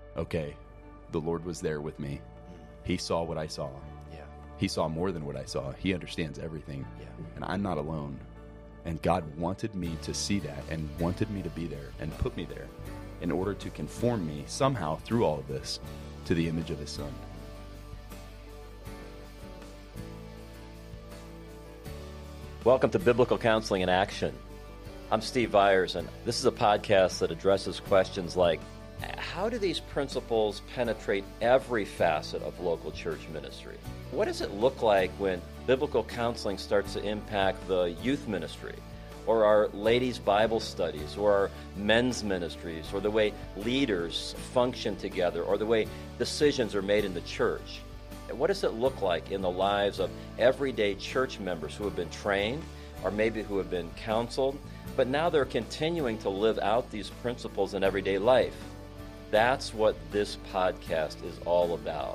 okay, the Lord was there with me. He saw what I saw. Yeah. He saw more than what I saw. He understands everything. Yeah. And I'm not alone. And God wanted me to see that and wanted me to be there and put me there in order to conform me somehow through all of this to the image of His Son. Welcome to Biblical Counseling in Action. I'm Steve Byers, and this is a podcast that addresses questions like, how do these principles penetrate every facet of local church ministry? What does it look like when biblical counseling starts to impact the youth ministry, or our ladies' Bible studies, or our men's ministries, or the way leaders function together, or the way decisions are made in the church? What does it look like in the lives of everyday church members who have been trained, or maybe who have been counseled, but now they're continuing to live out these principles in everyday life? That's what this podcast is all about.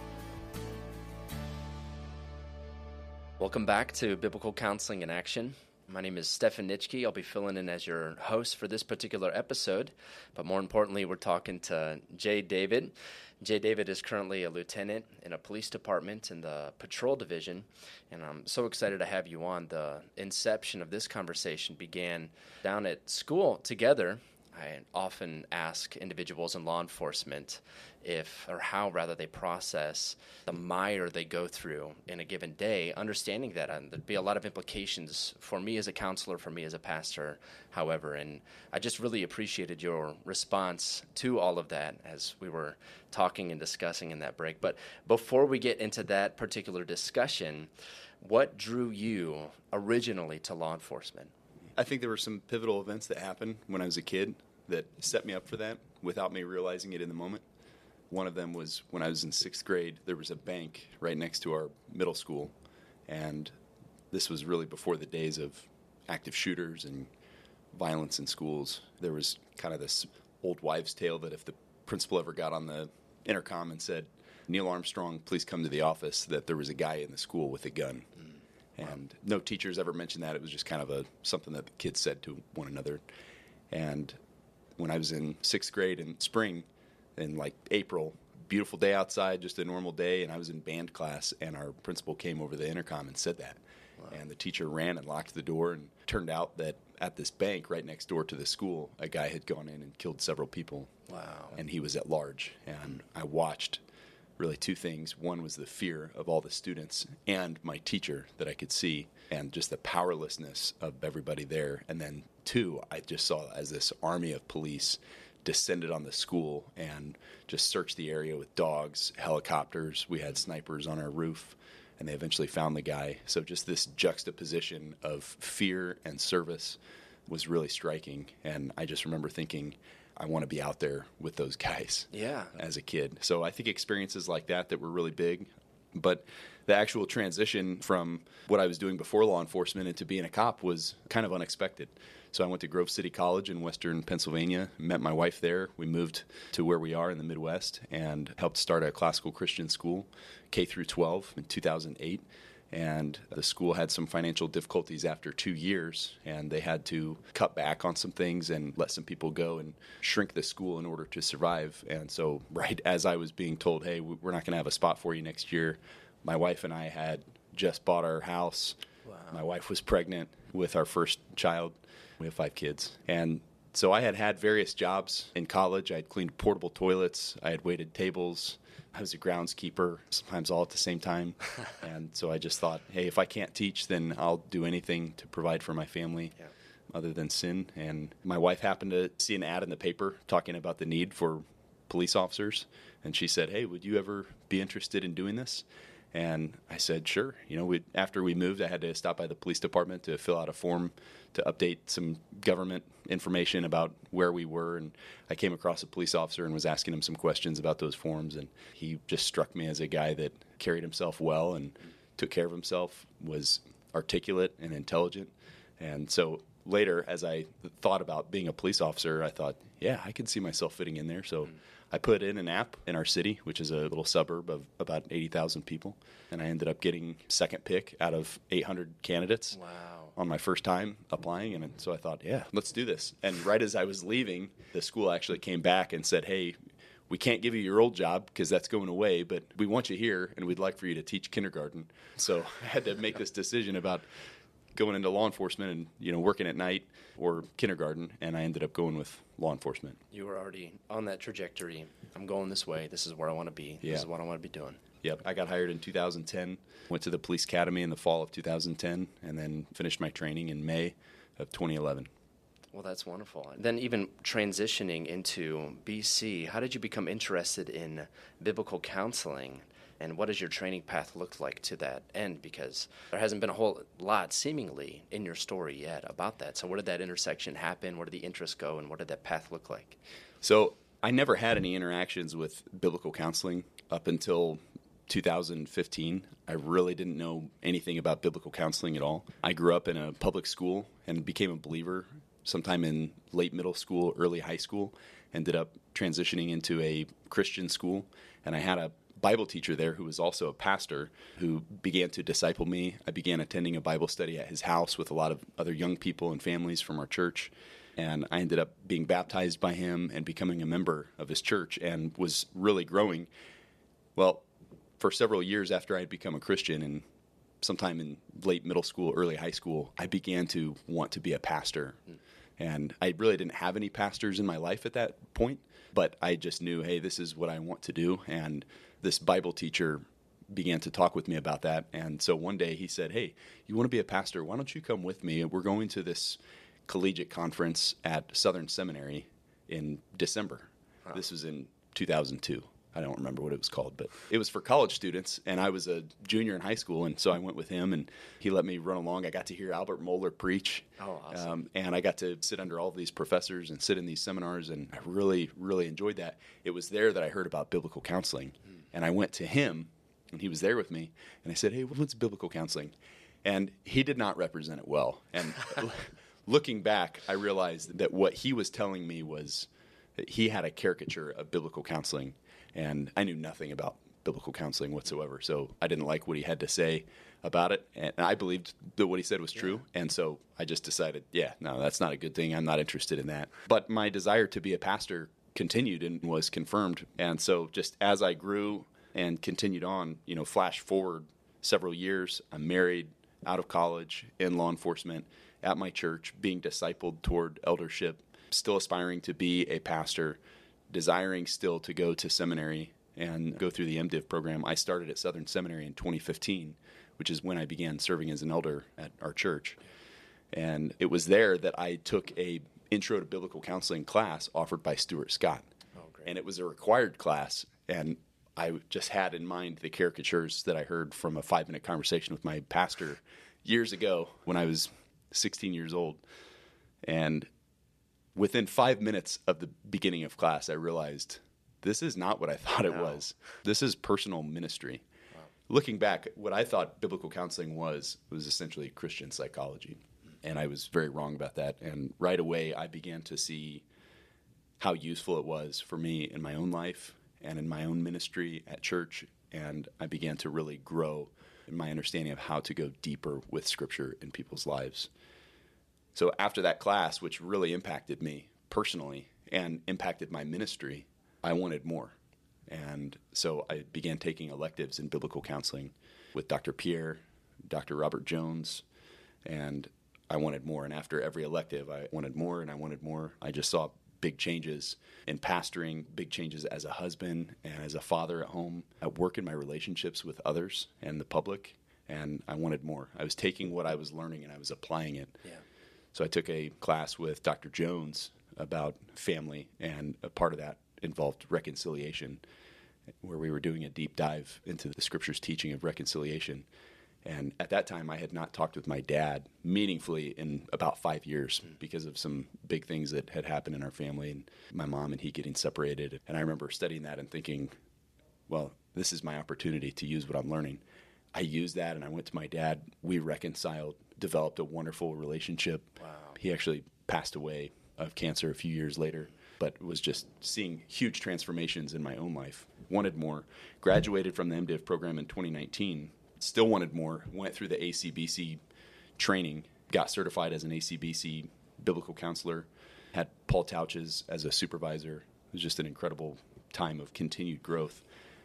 Welcome back to Biblical Counseling in Action. My name is Stefan Nitschke. I'll be filling in as your host for this particular episode. But more importantly, we're talking to Jay David. Jay David is currently a lieutenant in a police department in the patrol division. And I'm so excited to have you on. The inception of this conversation began down at school together. I often ask individuals in law enforcement how they process the mire they go through in a given day, understanding that there'd be a lot of implications for me as a counselor, for me as a pastor, however. And I just really appreciated your response to all of that as we were talking and discussing in that break. But before we get into that particular discussion, what drew you originally to law enforcement? I think there were some pivotal events that happened when I was a kid that set me up for that without me realizing it in the moment. One of them was when I was in 6th grade, there was a bank right next to our middle school, and this was really before the days of active shooters and violence in schools. There was kind of this old wives' tale that if the principal ever got on the intercom and said, "Neil Armstrong, please come to the office," that there was a guy in the school with a gun. And no teachers ever mentioned that. It was just kind of something that the kids said to one another. And when I was in 6th grade in spring, in like April, beautiful day outside, just a normal day, and I was in band class, and our principal came over the intercom and said that. Wow. And the teacher ran and locked the door, and turned out that at this bank right next door to the school, a guy had gone in and killed several people. Wow. And he was at large. And I watched really two things. One was the fear of all the students and my teacher that I could see, and just the powerlessness of everybody there. And then two, I just saw as this army of police descended on the school and just searched the area with dogs, helicopters. We had snipers on our roof, and they eventually found the guy. So just this juxtaposition of fear and service was really striking. And I just remember thinking, I want to be out there with those guys as a kid. So I think experiences like that were really big. But the actual transition from what I was doing before law enforcement into being a cop was kind of unexpected. So I went to Grove City College in western Pennsylvania, met my wife there. We moved to where we are in the Midwest and helped start a classical Christian school, K through 12, in 2008. And the school had some financial difficulties after 2 years, and they had to cut back on some things and let some people go and shrink the school in order to survive. And so right as I was being told, hey, we're not going to have a spot for you next year, my wife and I had just bought our house. Wow. My wife was pregnant with our first child. We have 5 kids. And so I had various jobs in college. I had cleaned portable toilets. I had waited tables. I was a groundskeeper, sometimes all at the same time. And so I just thought, hey, if I can't teach, then I'll do anything to provide for my family other than sin. And my wife happened to see an ad in the paper talking about the need for police officers. And she said, hey, would you ever be interested in doing this? And I said, sure. After we moved, I had to stop by the police department to fill out a form to update some government information about where we were. And I came across a police officer and was asking him some questions about those forms. And he just struck me as a guy that carried himself well and took care of himself, was articulate and intelligent. And so later, as I thought about being a police officer, I thought, yeah, I could see myself fitting in there. So I put in an app in our city, which is a little suburb of about 80,000 people, and I ended up getting second pick out of 800 candidates on my first time applying. And so I thought, yeah, let's do this. And right as I was leaving, the school actually came back and said, hey, we can't give you your old job because that's going away, but we want you here, and we'd like for you to teach kindergarten. So I had to make this decision about going into law enforcement and, working at night or kindergarten, and I ended up going with law enforcement. You were already on that trajectory. I'm going this way. This is where I want to be. Yeah. This is what I want to be doing. Yep. I got hired in 2010, went to the police academy in the fall of 2010, and then finished my training in May of 2011. Well, that's wonderful. Then even transitioning into BC, how did you become interested in biblical counseling? And what does your training path look like to that end? Because there hasn't been a whole lot, seemingly, in your story yet about that. So where did that intersection happen? Where did the interest go? And what did that path look like? So I never had any interactions with biblical counseling up until 2015. I really didn't know anything about biblical counseling at all. I grew up in a public school and became a believer sometime in late middle school, early high school. Ended up transitioning into a Christian school, and I had a Bible teacher there who was also a pastor who began to disciple me. I began attending a Bible study at his house with a lot of other young people and families from our church. And I ended up being baptized by him and becoming a member of his church and was really growing. Well, for several years after I had become a Christian, and sometime in late middle school, early high school, I began to want to be a pastor. And I really didn't have any pastors in my life at that point, but I just knew, hey, this is what I want to do. And this Bible teacher began to talk with me about that. And so one day he said, hey, you want to be a pastor? Why don't you come with me? We're going to this collegiate conference at Southern Seminary in December. Wow. This was in 2002. I don't remember what it was called, but it was for college students, and I was a junior in high school, and so I went with him, and he let me run along. I got to hear Albert Mohler preach, awesome. And I got to sit under all of these professors and sit in these seminars, and I really, really enjoyed that. It was there that I heard about biblical counseling, and I went to him, and he was there with me, and I said, hey, what's biblical counseling? And he did not represent it well, and looking back, I realized that what he was telling me was that he had a caricature of biblical counseling. And I knew nothing about biblical counseling whatsoever, so I didn't like what he had to say about it. And I believed that what he said was true, and so I just decided, no, that's not a good thing. I'm not interested in that. But my desire to be a pastor continued and was confirmed. And so just as I grew and continued on, flash forward several years, I'm married, out of college, in law enforcement, at my church, being discipled toward eldership, still aspiring to be a pastor, desiring still to go to seminary and go through the MDiv program. I started at Southern Seminary in 2015, which is when I began serving as an elder at our church. And it was there that I took a Intro to Biblical Counseling class offered by Stuart Scott. Oh, great. And it was a required class, and I just had in mind the caricatures that I heard from a 5-minute conversation with my pastor years ago when I was 16 years old. And within 5 minutes of the beginning of class, I realized this is not what I thought it was. This is personal ministry. Wow. Looking back, what I thought biblical counseling was essentially Christian psychology. And I was very wrong about that. And right away, I began to see how useful it was for me in my own life and in my own ministry at church. And I began to really grow in my understanding of how to go deeper with Scripture in people's lives. So after that class, which really impacted me personally and impacted my ministry, I wanted more. And so I began taking electives in biblical counseling with Dr. Pierre, Dr. Robert Jones, and I wanted more. And after every elective, I wanted more and I wanted more. I just saw big changes in pastoring, big changes as a husband and as a father at home, at work in my relationships with others and the public, and I wanted more. I was taking what I was learning and I was applying it. Yeah. So I took a class with Dr. Jones about family, and a part of that involved reconciliation, where we were doing a deep dive into the Scripture's teaching of reconciliation. And at that time, I had not talked with my dad meaningfully in about 5 years because of some big things that had happened in our family, and my mom and he getting separated. And I remember studying that and thinking, well, this is my opportunity to use what I'm learning. I used that, and I went to my dad. We reconciled, developed a wonderful relationship. Wow. He actually passed away of cancer a few years later, but was just seeing huge transformations in my own life. Wanted more. Graduated from the MDiv program in 2019. Still wanted more. Went through the ACBC training. Got certified as an ACBC biblical counselor. Had Paul Tauches as a supervisor. It was just an incredible time of continued growth.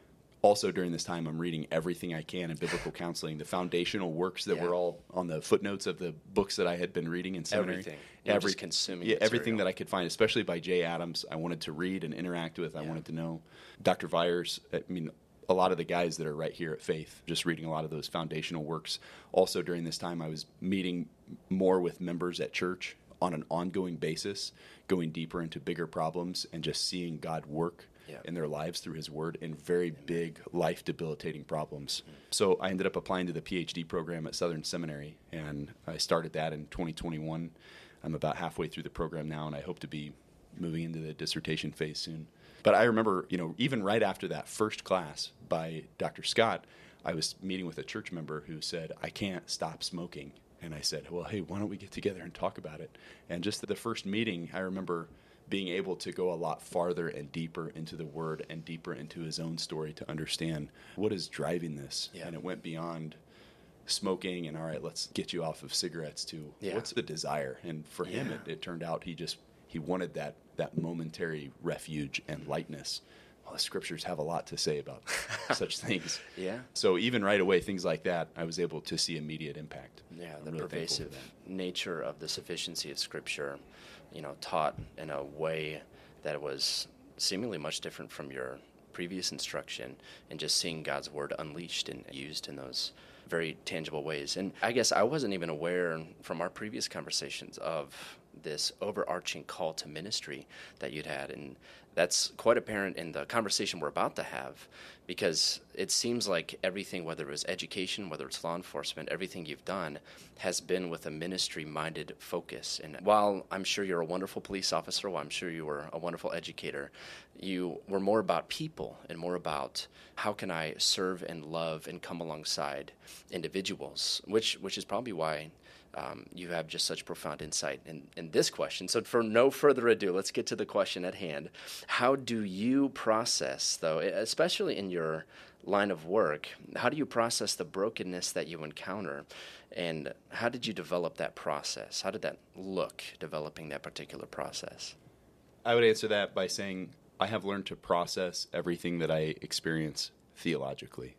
Also, during this time, I'm reading everything I can in biblical counseling, the foundational works that were all on the footnotes of the books that I had been reading in seminary. Everything. Just consuming everything that I could find, especially by Jay Adams, I wanted to read and interact with. I wanted to know. Dr. Vyers, I mean, a lot of the guys that are right here at Faith, just reading a lot of those foundational works. Also, during this time, I was meeting more with members at church on an ongoing basis, going deeper into bigger problems and just seeing God work in their lives through his word in very big, life-debilitating problems. So I ended up applying to the PhD program at Southern Seminary, and I started that in 2021. I'm about halfway through the program now, and I hope to be moving into the dissertation phase soon. But I remember, even right after that first class by Dr. Scott, I was meeting with a church member who said, I can't stop smoking. And I said, well, hey, why don't we get together and talk about it? And just the first meeting, I remember being able to go a lot farther and deeper into the word and deeper into his own story to understand what is driving this. And it went beyond smoking and, all right, let's get you off of cigarettes to what's the desire? And for him, it turned out he wanted that momentary refuge and lightness. Well, the scriptures have a lot to say about such things. So even right away, things like that, I was able to see immediate impact. The really pervasive nature of the sufficiency of Scripture, taught in a way that was seemingly much different from your previous instruction, and just seeing God's word unleashed and used in those very tangible ways. And I guess I wasn't even aware from our previous conversations of this overarching call to ministry that you'd had, and that's quite apparent in the conversation we're about to have, because it seems like everything, whether it was education, whether it's law enforcement, everything you've done has been with a ministry-minded focus. And while I'm sure you're a wonderful police officer, while I'm sure you were a wonderful educator, you were more about people and more about how can I serve and love and come alongside individuals, which is probably why you have just such profound insight in this question. So for no further ado, let's get to the question at hand. How do you process, though, especially in your line of work, how do you process the brokenness that you encounter? And how did you develop that process? How did that look, developing that particular process? I would answer that by saying I have learned to process everything that I experience theologically.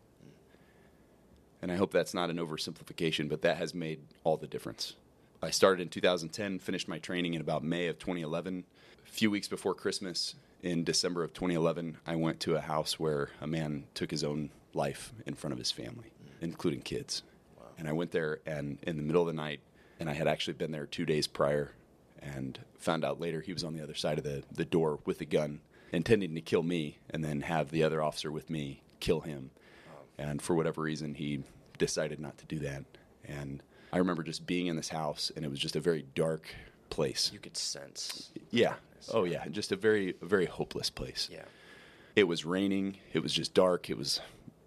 And I hope that's not an oversimplification, but that has made all the difference. I started in 2010, finished my training in about May of 2011. A few weeks before Christmas, in December of 2011, I went to a house where a man took his own life in front of his family, including kids. Wow. And I went there and in the middle of the night, and I had actually been there 2 days prior, and found out later he was on the other side of the door with a gun, intending to kill me and then have the other officer with me kill him. And for whatever reason, he decided not to do that. And I remember just being in this house, and it was just a very dark place. You could sense. Yeah. Oh, yeah. Just a very, very hopeless place. Yeah. It was raining. It was just dark. It was,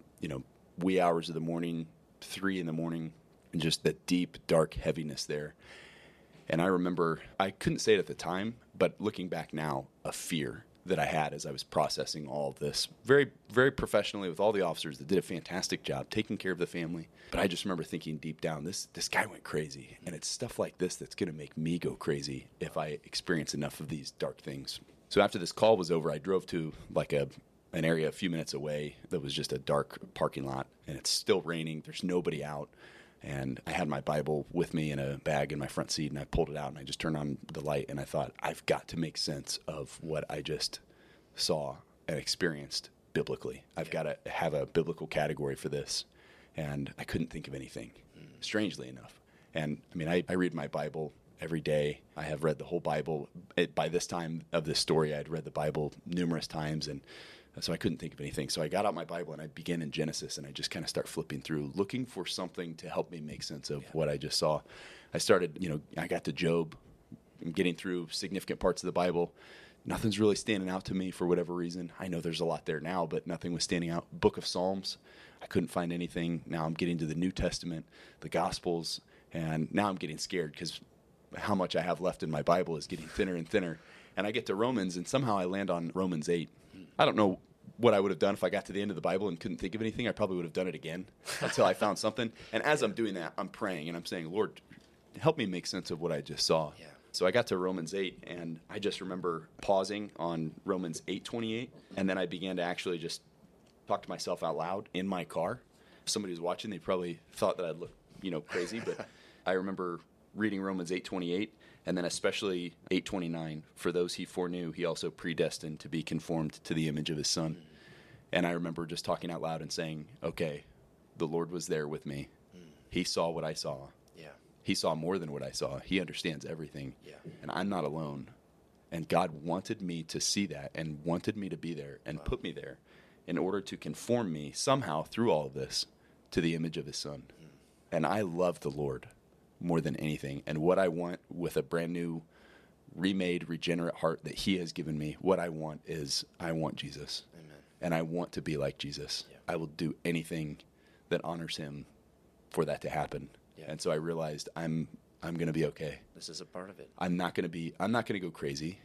wee hours of the morning, 3 a.m, and just the deep, dark heaviness there. And I remember, I couldn't say it at the time, but looking back now, a fear that I had as I was processing all of this very, very professionally with all the officers that did a fantastic job taking care of the family. But I just remember thinking deep down, this guy went crazy. And it's stuff like this that's going to make me go crazy if I experience enough of these dark things. So after this call was over, I drove to an area a few minutes away that was just a dark parking lot. And it's still raining. There's nobody out. And I had my Bible with me in a bag in my front seat, and I pulled it out, and I just turned on the light, and I thought, I've got to make sense of what I just saw and experienced biblically. I've got to have a biblical category for this. And I couldn't think of anything, strangely enough. And, I read my Bible every day. I have read the whole Bible. By this time of this story, I had read the Bible numerous times, and so I couldn't think of anything. So I got out my Bible and I began in Genesis, and I just kind of start flipping through, looking for something to help me make sense of what I just saw. I started, I got to Job. I'm getting through significant parts of the Bible. Nothing's really standing out to me for whatever reason. I know there's a lot there now, but nothing was standing out. Book of Psalms, I couldn't find anything. Now I'm getting to the New Testament, the Gospels, and now I'm getting scared because how much I have left in my Bible is getting thinner and thinner. And I get to Romans, and somehow I land on Romans 8. I don't know what I would have done if I got to the end of the Bible and couldn't think of anything. I probably would have done it again until I found something. And as I'm doing that, I'm praying, and I'm saying, Lord, help me make sense of what I just saw. Yeah. So I got to Romans 8, and I just remember pausing on Romans 8:28, and then I began to actually just talk to myself out loud in my car. If somebody was watching, they probably thought that I'd look, crazy, but I remember reading Romans 8:28, and then especially 8:29. For those he foreknew, he also predestined to be conformed to the image of his Son. And I remember just talking out loud and saying, okay, the Lord was there with me. He saw what I saw. Yeah. He saw more than what I saw. He understands everything. Yeah. And I'm not alone. And God wanted me to see that and wanted me to be there and put me there in order to conform me somehow through all of this to the image of his Son. And I love the Lord more than anything. And what I want with a brand new, remade, regenerate heart that he has given me, what I want is I want Jesus. Amen. And I want to be like Jesus. Yeah. I will do anything that honors him for that to happen. Yeah. And so I realized I'm going to be okay. This is a part of it. I'm not going to go crazy.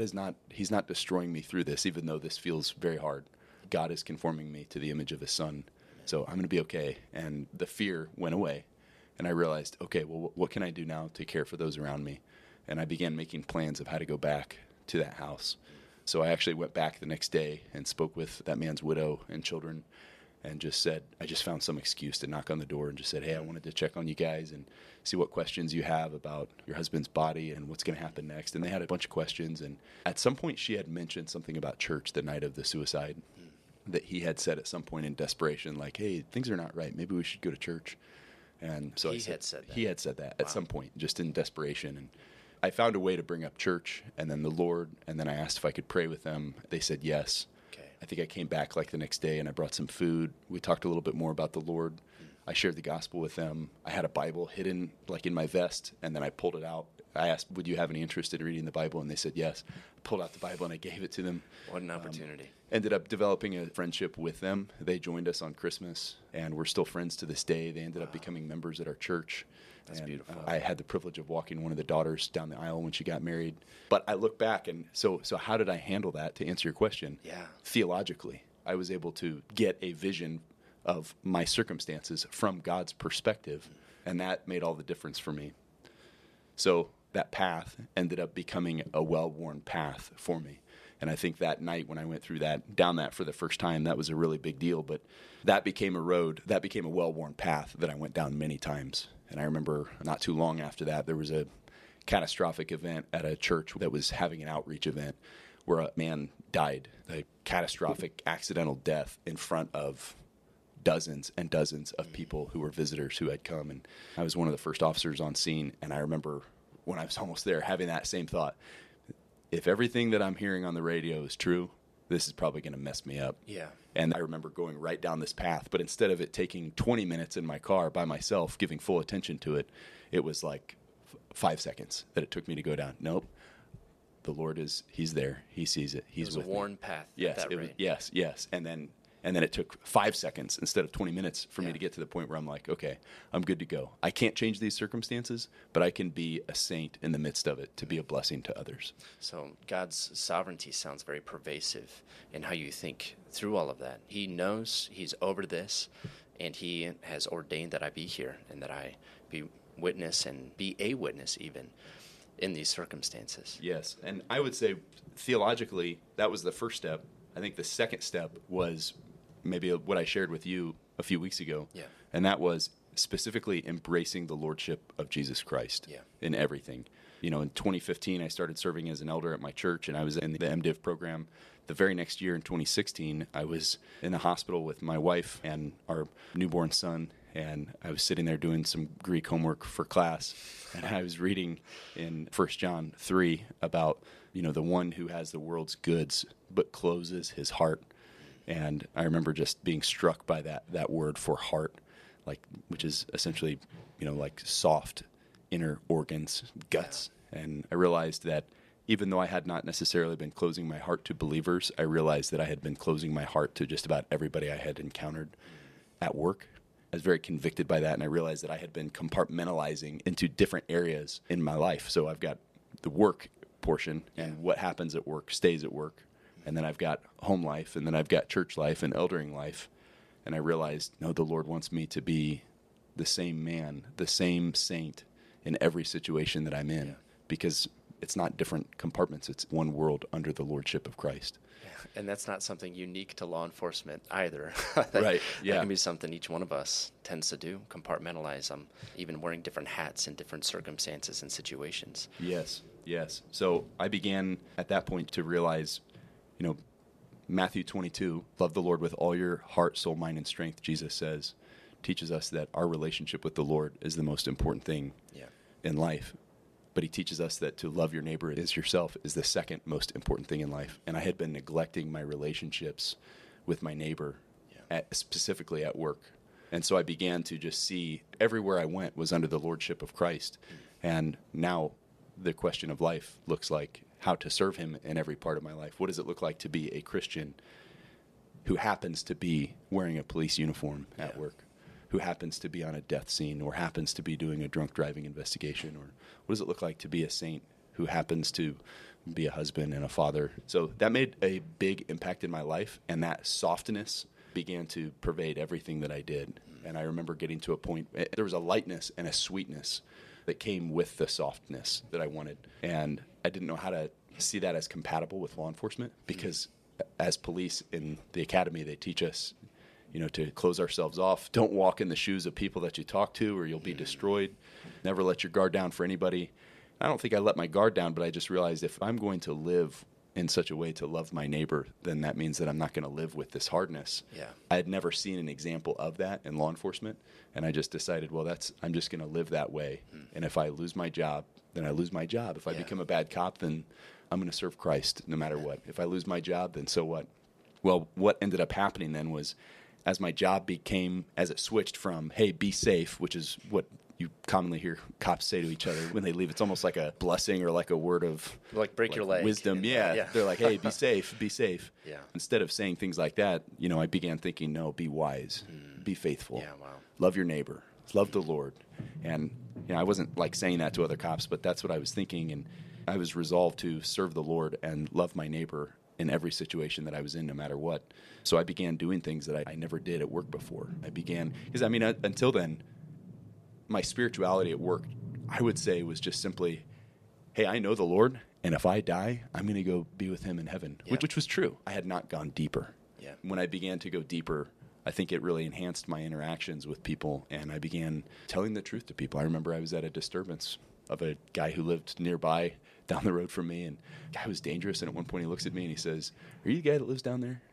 He's not destroying me through this, even though this feels very hard. God is conforming me to the image of his Son. So I'm going to be okay. And the fear went away. And I realized, okay, well, what can I do now to care for those around me? And I began making plans of how to go back to that house. So I actually went back the next day and spoke with that man's widow and children and just said, I just found some excuse to knock on the door and just said, hey, I wanted to check on you guys and see what questions you have about your husband's body and what's going to happen next. And they had a bunch of questions. And at some point she had mentioned something about church the night of the suicide that he had said at some point in desperation, like, hey, things are not right. Maybe we should go to church. And so he had said that at some point, just in desperation. And I found a way to bring up church and then the Lord. And then I asked if I could pray with them. They said yes. Okay. I think I came back like the next day and I brought some food. We talked a little bit more about the Lord. I shared the gospel with them. I had a Bible hidden like in my vest, and then I pulled it out. I asked, would you have any interest in reading the Bible? And they said yes. I pulled out the Bible and I gave it to them. What an opportunity. Ended up developing a friendship with them. They joined us on Christmas, and we're still friends to this day. They ended up becoming members at our church. That's and, beautiful. I had the privilege of walking one of the daughters down the aisle when she got married. But I look back, and so how did I handle that, to answer your question? Yeah. Theologically, I was able to get a vision of my circumstances from God's perspective, and that made all the difference for me. So that path ended up becoming a well-worn path for me. And I think that night when I went down that for the first time, that was a really big deal. But that became a well-worn path that I went down many times. And I remember not too long after that, there was a catastrophic event at a church that was having an outreach event where a man died, a catastrophic accidental death in front of dozens and dozens of people who were visitors who had come. And I was one of the first officers on scene. And I remember when I was almost there having that same thought. If everything that I'm hearing on the radio is true, this is probably going to mess me up. Yeah. And I remember going right down this path, but instead of it taking 20 minutes in my car by myself, giving full attention to it, it was like 5 seconds that it took me to go down. Nope. The Lord he's there. He sees it. He's with me. It was a worn path. Yes. At that rate. Yes. And then it took 5 seconds instead of 20 minutes for me to get to the point where I'm like, okay, I'm good to go. I can't change these circumstances, but I can be a saint in the midst of it to be a blessing to others. So God's sovereignty sounds very pervasive in how you think through all of that. He knows, he's over this, and he has ordained that I be here and that I be witness and be a witness even in these circumstances. Yes, and I would say theologically, that was the first step. I think the second step was maybe what I shared with you a few weeks ago. Yeah. And that was specifically embracing the lordship of Jesus Christ in everything. In 2015, I started serving as an elder at my church, and I was in the MDiv program. The very next year, in 2016, I was in the hospital with my wife and our newborn son, and I was sitting there doing some Greek homework for class, and I was reading in 1 John 3 about, the one who has the world's goods but closes his heart. And I remember just being struck by that word for heart, which is essentially, like soft inner organs, guts. And I realized that even though I had not necessarily been closing my heart to believers, I realized that I had been closing my heart to just about everybody I had encountered at work. I was very convicted by that, and I realized that I had been compartmentalizing into different areas in my life. So I've got the work portion, and what happens at work stays at work. And then I've got home life, and then I've got church life and eldering life. And I realized, no, the Lord wants me to be the same man, the same saint in every situation that I'm in. Because It's not different compartments. It's one world under the lordship of Christ. And that's not something unique to law enforcement either. Right, yeah. That can be something each one of us tends to do, compartmentalize them, even wearing different hats in different circumstances and situations. Yes. So I began at that point to realize, Matthew 22, love the Lord with all your heart, soul, mind, and strength, Jesus says, teaches us that our relationship with the Lord is the most important thing in life. But he teaches us that to love your neighbor as yourself is the second most important thing in life. And I had been neglecting my relationships with my neighbor, specifically at work. And so I began to just see everywhere I went was under the lordship of Christ. And now the question of life looks like how to serve him in every part of my life. What does it look like to be a Christian who happens to be wearing a police uniform at work? Who happens to be on a death scene or happens to be doing a drunk driving investigation? Or what does it look like to be a saint who happens to be a husband and a father? So that made a big impact in my life, and that softness began to pervade everything that I did. And I remember getting to a point, there was a lightness and a sweetness that came with the softness that I wanted. And I didn't know how to see that as compatible with law enforcement, because as police in the academy, they teach us to close ourselves off. Don't walk in the shoes of people that you talk to or you'll be destroyed. Never let your guard down for anybody. I don't think I let my guard down, but I just realized if I'm going to live in such a way to love my neighbor, then that means that I'm not going to live with this hardness. Yeah. I had never seen an example of that in law enforcement, and I just decided, I'm just going to live that way. And if I lose my job, then I lose my job. If I become a bad cop, then I'm going to serve Christ no matter what. If I lose my job, then so what? Well, what ended up happening then was, as my job as it switched from, hey, be safe, which is what you commonly hear cops say to each other when they leave. It's almost like a blessing or like a word of break your leg. Wisdom. Yeah. They're like, hey, be safe, be safe. Yeah. Instead of saying things like that, I began thinking, no, be wise, be faithful. Yeah, wow. Love your neighbor, love the Lord. And I wasn't like saying that to other cops, but that's what I was thinking. And I was resolved to serve the Lord and love my neighbor in every situation that I was in, no matter what. So I began doing things that I never did at work before. Because until then, my spirituality at work, I would say, was just simply, hey, I know the Lord, and if I die, I'm going to go be with him in heaven, which was true. I had not gone deeper. Yeah. When I began to go deeper, I think it really enhanced my interactions with people, and I began telling the truth to people. I remember I was at a disturbance of a guy who lived nearby down the road from me, and the guy was dangerous, and at one point he looks at me and he says, "Are you the guy that lives down there?"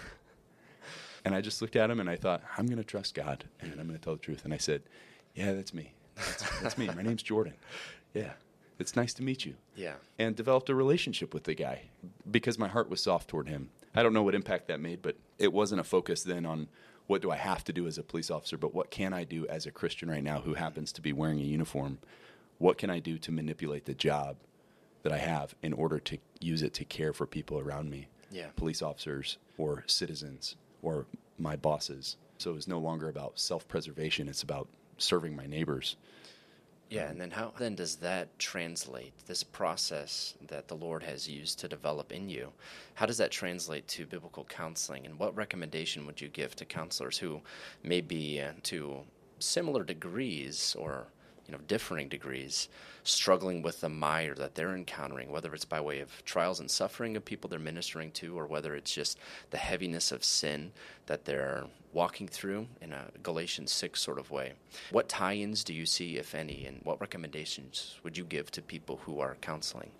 And I just looked at him and I thought, I'm going to trust God and I'm going to tell the truth. And I said, yeah, that's me. That's me. My name's Jordan. Yeah. It's nice to meet you. Yeah. And developed a relationship with the guy because my heart was soft toward him. I don't know what impact that made, but it wasn't a focus then on what do I have to do as a police officer, but what can I do as a Christian right now who happens to be wearing a uniform? What can I do to manipulate the job that I have in order to use it to care for people around me? Yeah. Police officers or citizens or my bosses. So it's no longer about self-preservation. It's about serving my neighbors. Yeah, and then how then does that translate, this process that the Lord has used to develop in you, how does that translate to biblical counseling? And what recommendation would you give to counselors who may be to similar degrees or differing degrees, struggling with the mire that they're encountering, whether it's by way of trials and suffering of people they're ministering to, or whether it's just the heaviness of sin that they're walking through in a Galatians 6 sort of way? What tie-ins do you see, if any, and what recommendations would you give to people who are counseling?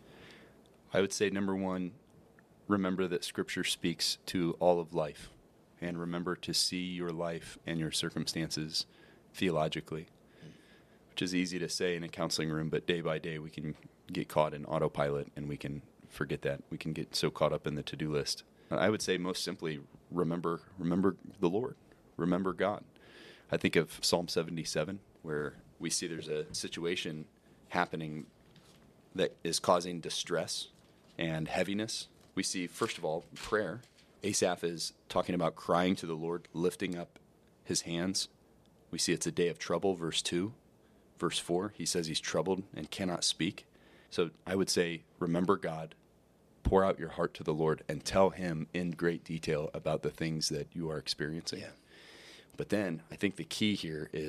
I would say, number one, remember that Scripture speaks to all of life, and remember to see your life and your circumstances theologically. Which is easy to say in a counseling room, but day by day we can get caught in autopilot and we can forget that. We can get so caught up in the to-do list. I would say most simply, remember the Lord. Remember God. I think of Psalm 77, where we see there's a situation happening that is causing distress and heaviness. We see, first of all, prayer. Asaph is talking about crying to the Lord, lifting up his hands. We see it's a day of trouble, verse 2. Verse 4, he says he's troubled and cannot speak. So I would say, remember God, pour out your heart to the Lord, and tell him in great detail about the things that you are experiencing. Yeah. But then I think the key here is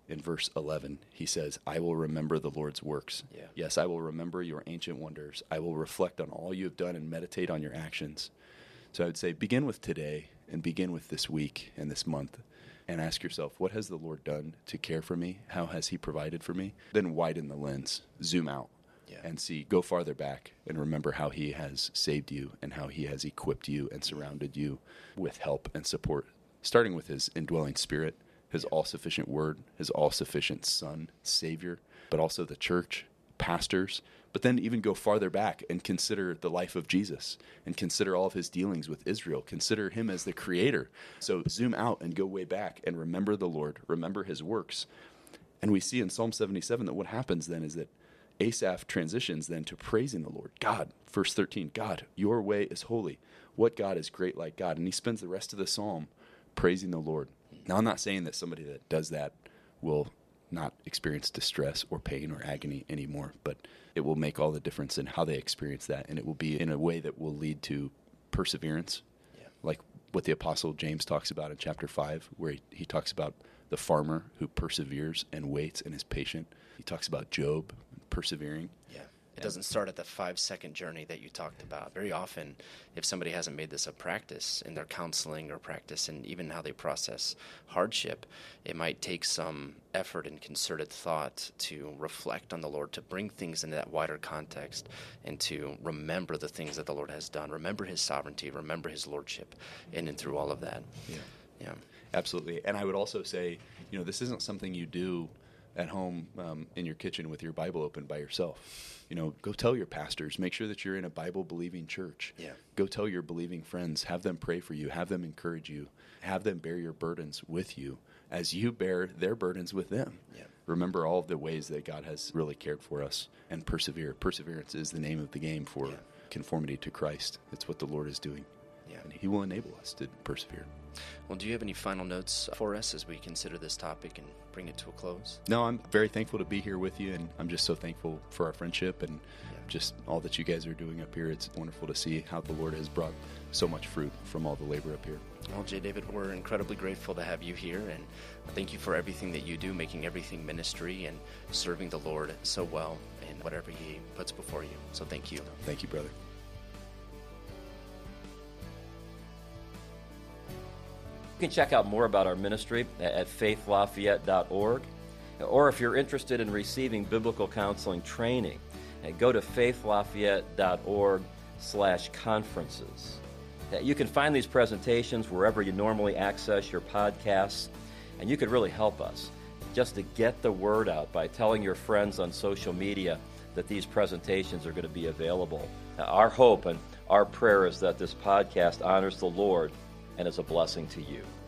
in verse 11, he says, I will remember the Lord's works. Yeah. Yes, I will remember your ancient wonders. I will reflect on all you have done and meditate on your actions. So I would say begin with today and begin with this week and this month and ask yourself, what has the Lord done to care for me? How has he provided for me? Then widen the lens, zoom out, and see, go farther back and remember how he has saved you and how he has equipped you and surrounded you with help and support, starting with his indwelling spirit, his all-sufficient word, his all-sufficient Son, Savior, but also the church, pastors, but then even go farther back and consider the life of Jesus and consider all of his dealings with Israel. Consider him as the creator. So zoom out and go way back and remember the Lord, remember his works. And we see in Psalm 77 that what happens then is that Asaph transitions then to praising the Lord. God, verse 13, God, your way is holy. What God is great like God? And he spends the rest of the psalm praising the Lord. Now, I'm not saying that somebody that does that will not experience distress or pain or agony anymore, but it will make all the difference in how they experience that, and it will be in a way that will lead to perseverance, like what the Apostle James talks about in chapter 5, where he talks about the farmer who perseveres and waits and is patient. He talks about Job persevering. Yeah. It doesn't start at the 5-second journey that you talked about. Very often, if somebody hasn't made this a practice in their counseling or practice in even how they process hardship, it might take some effort and concerted thought to reflect on the Lord, to bring things into that wider context, and to remember the things that the Lord has done, remember his sovereignty, remember his lordship, in and through all of that. Yeah. Absolutely. And I would also say, this isn't something you do at home in your kitchen with your Bible open by yourself. Go tell your pastors. Make sure that you're in a Bible-believing church. Yeah. Go tell your believing friends. Have them pray for you. Have them encourage you. Have them bear your burdens with you as you bear their burdens with them. Yeah. Remember all of the ways that God has really cared for us, and persevere. Perseverance is the name of the game for conformity to Christ. It's what the Lord is doing. Yeah. And he will enable us to persevere. Well, do you have any final notes for us as we consider this topic and bring it to a close? No, I'm very thankful to be here with you, and I'm just so thankful for our friendship and just all that you guys are doing up here. It's wonderful to see how the Lord has brought so much fruit from all the labor up here. Well, J. David, we're incredibly grateful to have you here, and thank you for everything that you do, making everything ministry and serving the Lord so well in whatever he puts before you. So thank you. Thank you, brother. You can check out more about our ministry at faithlafayette.org. Or if you're interested in receiving biblical counseling training, go to faithlafayette.org/conferences. You can find these presentations wherever you normally access your podcasts, and you could really help us just to get the word out by telling your friends on social media that these presentations are going to be available. Our hope and our prayer is that this podcast honors the Lord and is a blessing to you.